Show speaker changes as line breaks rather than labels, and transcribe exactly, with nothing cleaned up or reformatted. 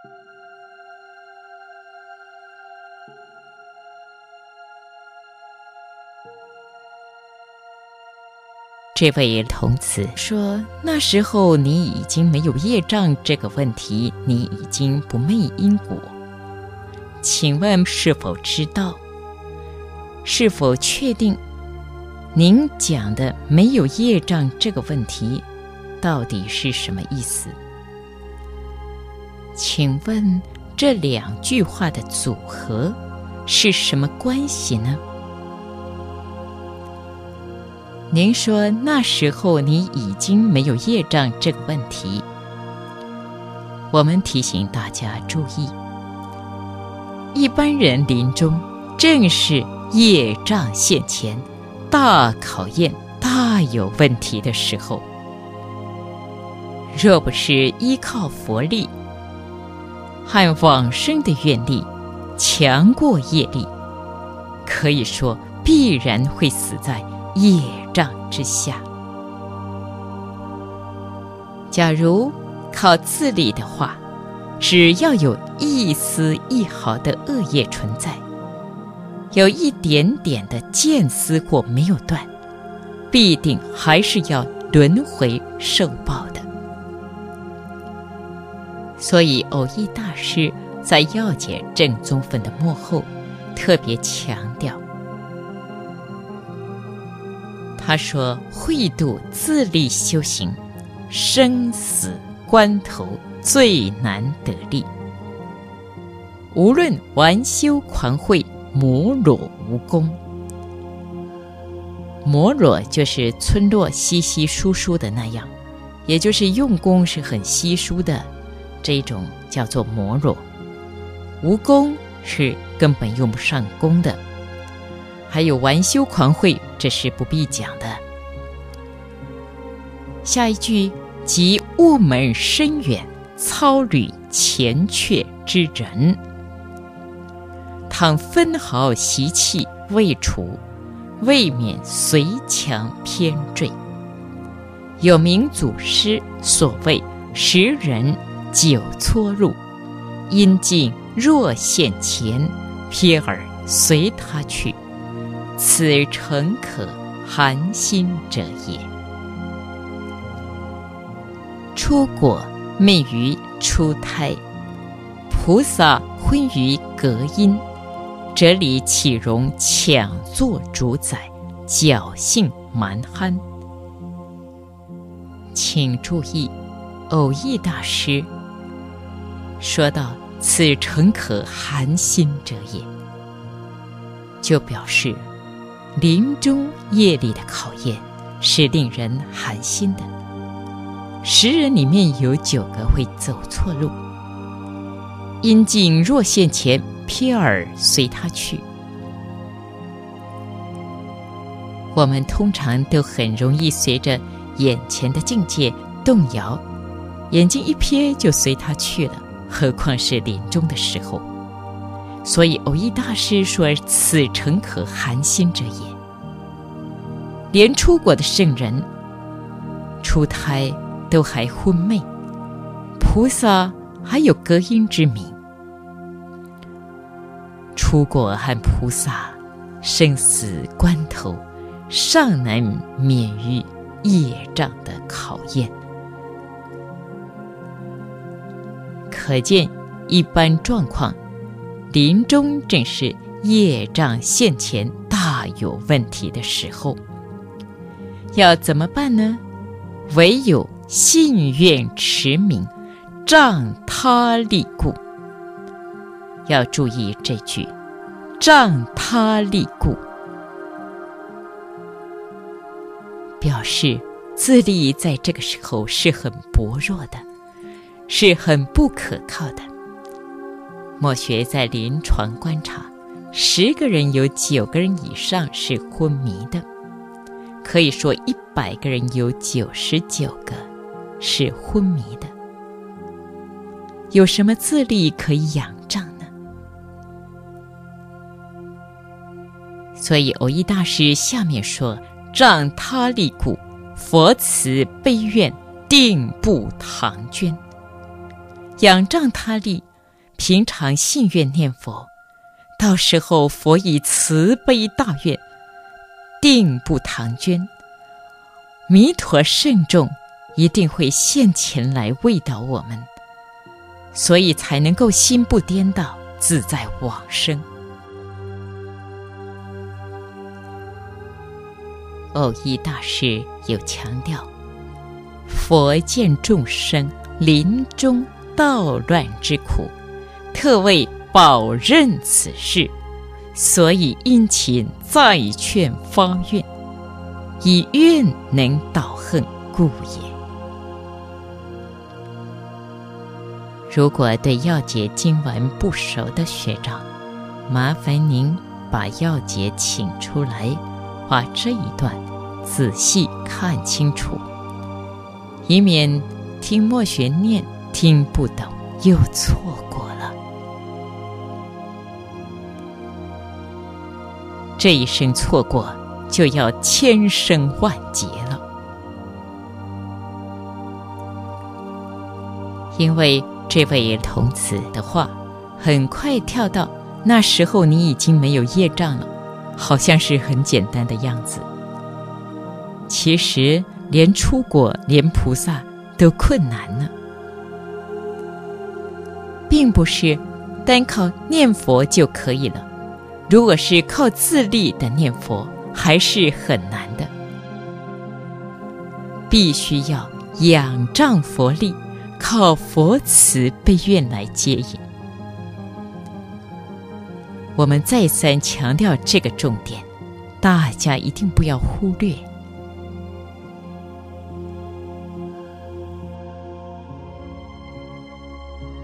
这位童子说，那时候你已经没有业障这个问题，你已经不昧因果。请问是否知道？是否确定？您讲的没有业障这个问题，到底是什么意思？请问这两句话的组合是什么关系呢？您说那时候你已经没有业障这个问题，我们提醒大家注意，一般人临终正是业障现前，大考验、大有问题的时候。若不是依靠佛力和往生的愿力强过业力，可以说必然会死在业障之下。假如靠自力的话，只要有一丝一毫的恶业存在，有一点点的见思或没有断，必定还是要轮回受报的。所以偶益大师在要解正宗分的末后特别强调，他说，慧度自力修行，生死关头最难得力。无论玩修狂慧，摩裸无功。摩裸就是村落稀稀疏疏的那样，也就是用功是很稀疏的，这一种叫做摩裸。无功是根本用不上功的。还有玩修狂慧，这是不必讲的。下一句，即悟门深远，操履前阙之人，倘分毫习气未除，未免随强偏坠。有名祖师所谓十人九撮入，因境若现前，瞥尔随他去，此诚可寒心者也。出果昧于出胎，菩萨昏于隔阴，这里岂容抢作主宰，侥幸蛮憨。请注意，偶益大师说到此诚可寒心者也，就表示临终业力的考验是令人寒心的。十人里面有九个会走错路，因境若现前，瞥尔随他去。我们通常都很容易随着眼前的境界动摇，眼睛一瞥就随他去了，何况是临终的时候。所以偶益大师说，此诚可寒心者也。连出果的圣人出胎都还昏昧，菩萨还有隔阴之名。出果和菩萨生死关头尚难免于业障的考验，可见一般状况，临终正是业障现前大有问题的时候。要怎么办呢？唯有信愿持名，仗他力故。要注意这句，仗他力故，表示自力在这个时候是很薄弱的，是很不可靠的。莫学在临床观察，十个人有九个人以上是昏迷的，可以说一百个人有九十九个是昏迷的。有什么自力可以仰仗呢？所以偶益大师下面说，仗他力故，佛慈悲愿，定不唐捐。仰仗他力平常信愿念佛，到时候佛以慈悲大愿，定不唐捐，弥陀圣众一定会现前来慰导我们，所以才能够心不颠倒，自在往生。藕益大师有强调，佛见众生临终道乱之苦，特为保任此事，所以殷勤再劝发愿，以愿能导恨故也。如果对要解经文不熟的学长，麻烦您把要解请出来，把这一段仔细看清楚，以免听默学念听不懂又错过了。这一生错过，就要千生万劫了。因为这位童子的话很快跳到那时候你已经没有业障了，好像是很简单的样子。其实连出果连菩萨都困难呢，并不是单靠念佛就可以了，如果是靠自力的念佛还是很难的，必须要仰仗佛力，靠佛慈悲愿来接引。我们再三强调这个重点，大家一定不要忽略。